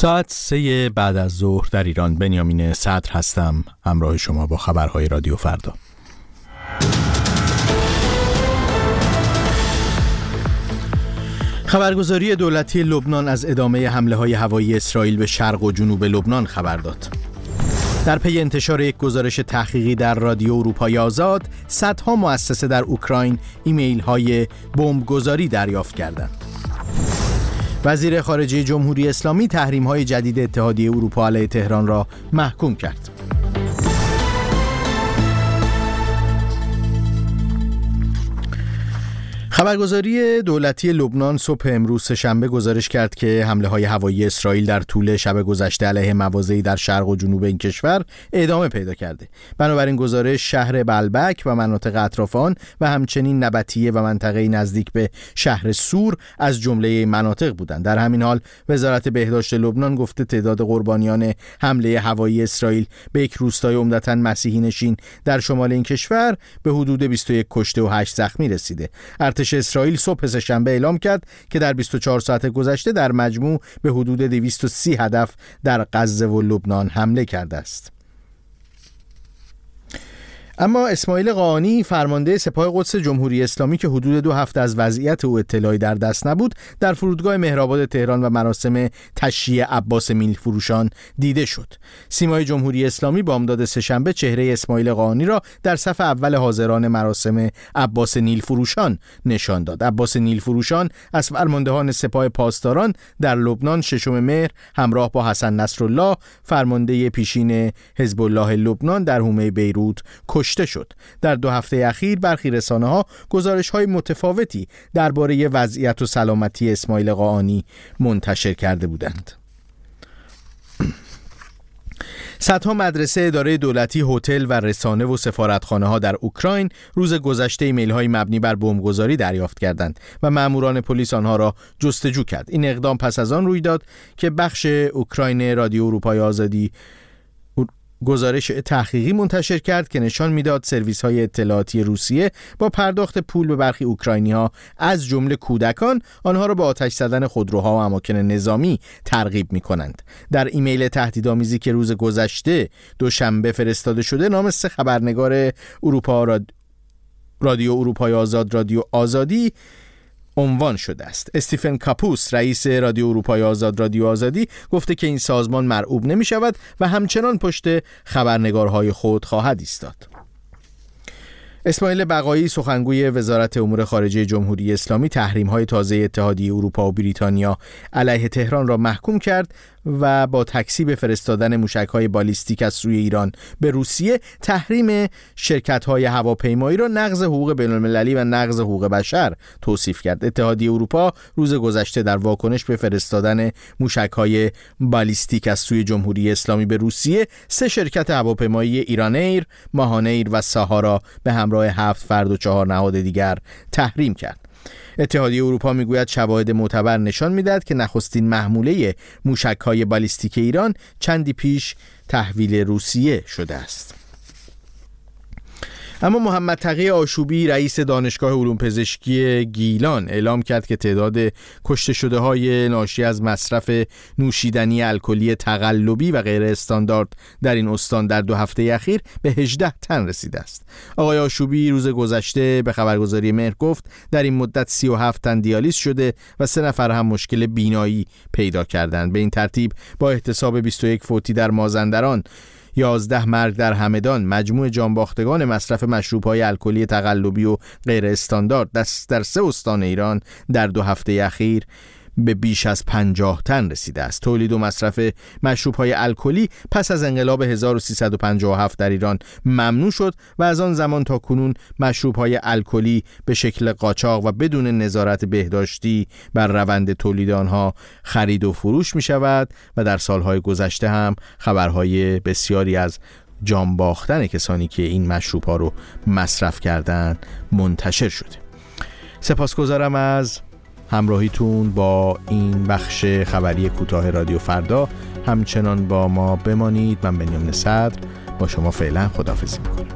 ساعت 3 بعد از ظهر در ایران. بنیامین صدر هستم، همراه شما با خبرهای رادیو فردا. خبرگزاری دولتی لبنان از ادامه حمله‌های هوایی اسرائیل به شرق و جنوب لبنان خبر داد. در پی انتشار یک گزارش تحقیقی در رادیو اروپای آزاد، صدها مؤسسه در اوکراین ایمیل‌های بمبگذاری دریافت کردند. وزیر خارجه جمهوری اسلامی تحریم‌های جدید اتحادیه اروپا علیه تهران را محکوم کرد. خبرگزاری دولتی لبنان صبح امروز سه‌شنبه گزارش کرد که حمله‌های هوایی اسرائیل در طول شب گذشته علیه مواضعی در شرق و جنوب این کشور ادامه پیدا کرده. بنابراین گزارش شهر بلبک و مناطق اطراف آن و همچنین نبطیه و منطقه نزدیک به شهر سور از جمله مناطق بودند. در همین حال وزارت بهداشت لبنان گفته تعداد قربانیان حمله هوایی اسرائیل به یک روستای عمدتاً مسیحی نشین در شمال این کشور به حدود 21 کشته و 8 زخمی رسیده. ارتش اسرائیل صبح سه‌شنبه اعلام کرد که در 24 ساعت گذشته در مجموع به حدود 230 هدف در غزه و لبنان حمله کرده است. اما اسماعیل قاآنی فرمانده سپاه قدس جمهوری اسلامی که حدود 2 هفته از وضعیت او اطلاعی در دست نبود، در فرودگاه مهرآباد تهران و مراسم تشییع عباس نیلفروشان دیده شد. سیمای جمهوری اسلامی بامداد سه‌شنبه چهره اسماعیل قاآنی را در صف اول حاضران مراسم عباس نیلفروشان نشان داد. عباس نیلفروشان از فرماندهان سپاه پاسداران در لبنان 6 مهر همراه با حسن نصرالله فرمانده پیشین حزب الله لبنان در حومه بیروت کشته شد. در 2 هفته اخیر برخی رسانه‌ها گزارش‌های متفاوتی درباره وضعیت و سلامتی اسماعیل قاآنی منتشر کرده بودند. صدها مدرسه، اداره دولتی، هتل و رسانه و سفارتخانه‌ها در اوکراین روز گذشته ایمیل‌های مبنی بر بمبگذاری دریافت کردند و ماموران پلیس آنها را جستجو کرد. این اقدام پس از آن روی داد که بخش اوکراین رادیو اروپای آزادی گزارش تحقیقی منتشر کرد که نشان میداد سرویس‌های اطلاعاتی روسیه با پرداخت پول به برخی اوکراینی‌ها از جمله کودکان آنها را به آتش زدن خودروها و اماکن نظامی ترغیب می‌کنند. در ایمیل تهدیدآمیزی که روز گذشته دوشنبه فرستاده شده، نام 3 خبرنگار رادیو اروپای آزاد رادیو آزادی عنوان شده است. استیفن کاپوس رئیس رادیو اروپای آزاد رادیو آزادی گفته که این سازمان مرعوب نمی شود و همچنان پشت خبرنگارهای خود خواهد ایستاد. اسماعیل بقایی سخنگوی وزارت امور خارجه جمهوری اسلامی تحریم‌های تازه اتحادیه اروپا و بریتانیا علیه تهران را محکوم کرد و با تکذیب فرستادن موشک‌های بالیستیک از سوی ایران به روسیه تحریم شرکت‌های هواپیمایی را نقض حقوق بین‌المللی و نقض حقوق بشر توصیف کرد. اتحادیه اروپا روز گذشته در واکنش به فرستادن موشک‌های بالیستیک از سوی جمهوری اسلامی به روسیه 3 شرکت هواپیمایی ایرانایر، ماهانایر و ساهارا به همراه 7 فرد و 4 نهاد دیگر تحریم کرد. اتحادیه اروپا میگوید شواهد معتبر نشان میدهد که نخستین محموله موشک‌های بالیستیک ایران چندی پیش تحویل روسیه شده است. اما محمد تقی آشوبی رئیس دانشگاه علوم پزشکی گیلان اعلام کرد که تعداد کشته شده های ناشی از مصرف نوشیدنی الکلی تقلبی و غیر استاندارد در این استان در 2 هفته اخیر به 18 تن رسیده است. آقای آشوبی روز گذشته به خبرگزاری مهر گفت در این مدت 37 تن دیالیز شده و 3 نفر هم مشکل بینایی پیدا کردند. به این ترتیب با احتساب 21 فوتی در مازندران، 11 مرگ در همدان، مجموع جانباختگان مصرف مشروب‌های الکلی تقلبی و غیر استاندارد در 3 استان ایران در 2 هفته اخیر به بیش از 50 تن رسیده است. تولید و مصرف مشروب‌های الکلی پس از انقلاب 1357 در ایران ممنوع شد و از آن زمان تا کنون مشروب‌های الکلی به شکل قاچاق و بدون نظارت بهداشتی بر روند تولید آنها خرید و فروش می‌شود و در سال‌های گذشته هم خبرهای بسیاری از جان باختن کسانی که این مشروب‌ها رو مصرف کردند منتشر شده. سپاسگزارم از همراهیتون با این بخش خبری کوتاه رادیو فردا. همچنان با ما بمانید. من بنیامین صدر با شما فعلا خداحافظی میکنم.